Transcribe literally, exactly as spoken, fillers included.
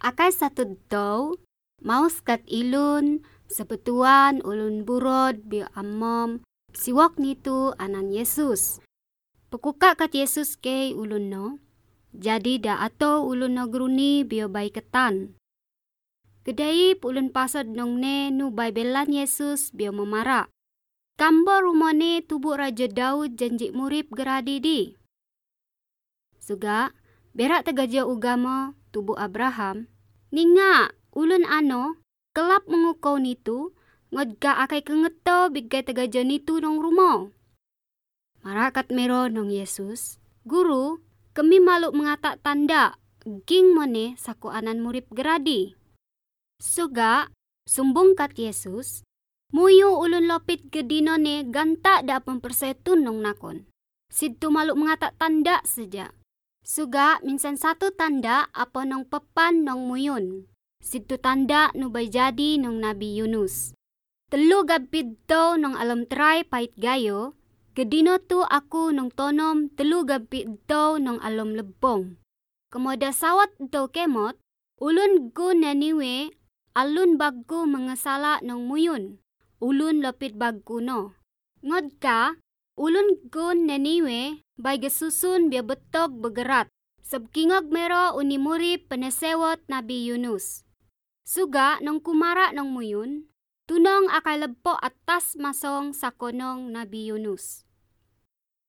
akai satu daw, maus kat ilun, sebetuan ulun burod bio amom, siwak nitu anan Yesus. Pekuka kat Yesus ke ulun no, jadi da ato ulun no geruni bio bay ketan. Kedai ulun pasod nong ne nu bay belan Yesus bio memara. Kamba rumane tubuh Raja Daud janji murip geradi di. Suga, berak tegaja ugama tubuh Abraham. Ninga, ulun ano, kelap mengukau nitu, ngodga akai kengeto bigai tegaja nitu nong rumo. Marakat mero nong Yesus, Guru, kami malu mengatak tanda, ging mone saku anan murip geradi. Suga, sumbung kat Yesus, muyu ulun lopit gedino ne ganta da pempersetun nong nakon. Situ malu mengatak tanda saja. Suga minsan satu tanda apa nong pepan nong muyun. Situ tanda nu bay jadi nong Nabi Yunus. Telu gabid daw nong alam terai pait gayo. Gedino tu aku nong tonom telu gabid daw nong alam lebong. Kemoda sawat daw kemot. Ulun gu naniwe alun bagu mengesala nong muyun. Ulun lepit bagu no. Ngod ka, ulun gun naniwe bay gesusun biya betog begerat. Sebkingog mero unimuri penesewot Nabi Yunus. Suga nong kumara nong muyun, tunong akay lebpo atas masong sakonong Nabi Yunus.